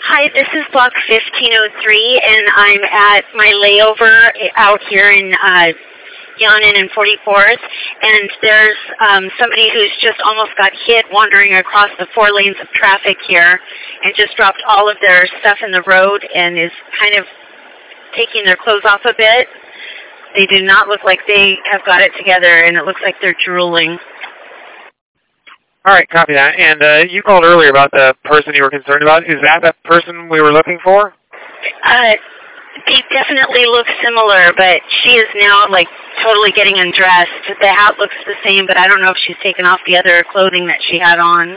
Hi, this is Block 1503, and I'm at my layover out here in Yonnan and 44th, and there's somebody who's just almost got hit wandering across the 4 lanes of traffic here and just dropped all of their stuff in the road and is kind of taking their clothes off a bit. They do not look like they have got it together, and it looks like they're drooling. All right, copy that. And you called earlier about the person you were concerned about. Is that the person we were looking for? They definitely look similar, but she is now, like, totally getting undressed. The hat looks the same, but I don't know if she's taken off the other clothing that she had on.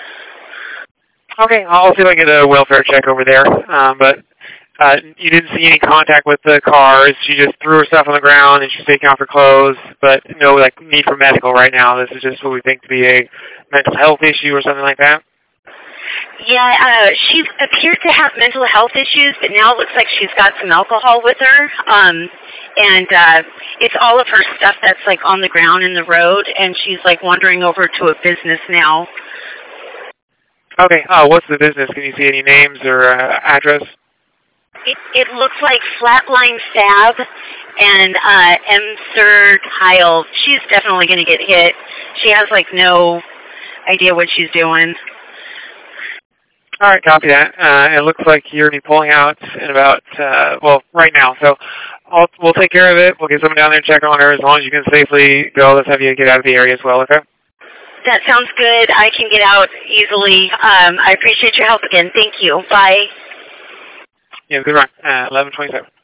Okay, I'll see if I can get a welfare check over there. But you didn't see any contact with the cars. She just threw her stuff on the ground and she's taking off her clothes, but no, like, need for medical right now. This is just what we think to be a mental health issue or something like that. Yeah, she appeared to have mental health issues, but now it looks like she's got some alcohol with her. And it's all of her stuff that's, like, on the ground in the road, and she's, like, wandering over to a business now. Okay, what's the business? Can you see any names or address? It looks like Flatline Fab and M. Tile. She's definitely going to get hit. She has, like, no idea what she's doing. All right, copy that. It looks like you're going to be pulling out in about, right now. So we'll take care of it. We'll get someone down there and check on her. As long as you can safely go, let's have you get out of the area as well, okay? That sounds good. I can get out easily. I appreciate your help again. Thank you. Bye. Yeah, good run. 11:27.